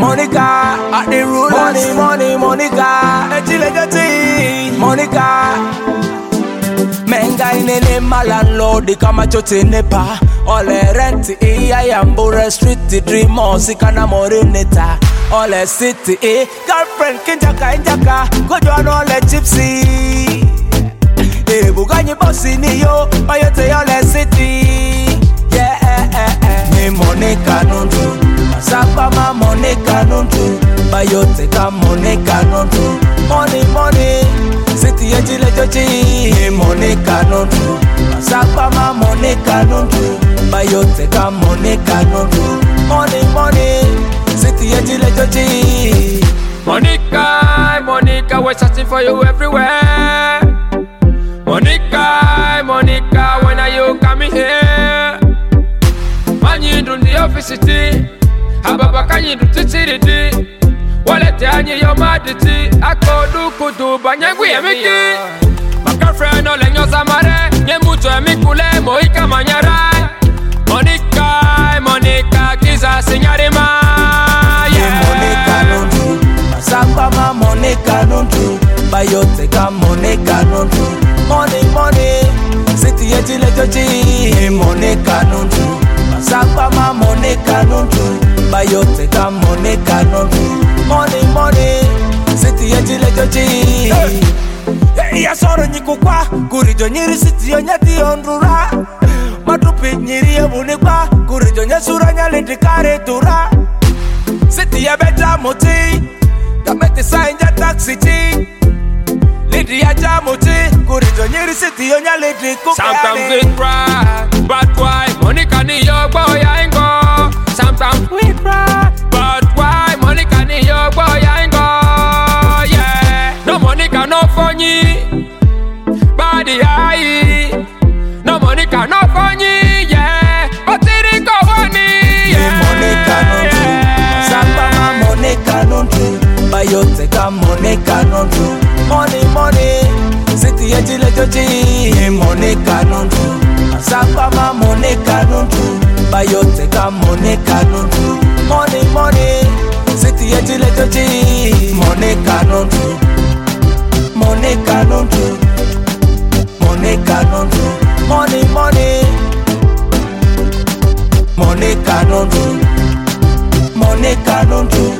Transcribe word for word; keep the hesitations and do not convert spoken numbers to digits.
Monica, at the rule. Money, money, Monica. Ejilejati, Monica. Menga inene malandlord kama chote nepa. Ole rent iya yambura street dream sikana morineta. Ole city eh girlfriend kinjaka injaka gojo no le gypsy. Eh buganyi bossy ni yo bayote ole city. Yeah eh eh eh. Me Monica nundu. Masapa ma Monica nundu. Bayote ka Monica nundu. Money money. City ejile joji Monica nundu. Masapa ma Monica nundu. Bayote ka Monica nundu. Money money. City ejile joji. Monica, Monica, we're searching for you everywhere. Monica, Monica, when are you coming here? Man, you do the office city. Hababa can you do titi? Wallet anyi yo maditi. Ako du kudu banyagwi emiki. My girlfriend no lenyo samare. Nye mucho emikule moika manyara. Monica, Monica, kiza sinyarima. Yeah, Monica nundu. Masapa ma Monica nundu. Bayote ka Monica nundu. Money, money. City ejile joji Monica nundu. Masapa ma Monica nundu. Bayote ka Monica nundu. Money, money. City ejile joji. Ya soro nyikukwa. Kurijo nyiri city onyati ondura. Matupi nyiri ebunikwa. Kurijo nyesura nyaliti kare dura. City ya beja moti. Kamete sainja taxi chi. Lady ya jamuti. Kurijo nyiri city onyaliti kuke. Sometimes we cry, but why? Monica ni yo boy I go. Sometimes we cry, but why? Monica ni yo boy I go. Yeah, no Monica no funny, body high. No Monica no funny, yeah, but it go funny. Yeah, Monica nundu. Sapa ma Monica nundu. Bayote ka Monica nundu. Money money. City ejile joji Monica nundu. Sapa ma Monica nundu. Bayote ka Monica nundu. Money money. City ejile joji Monica nundu. Monica nundu. Monica nundu. Money money. Monica nundu. Monica nundu.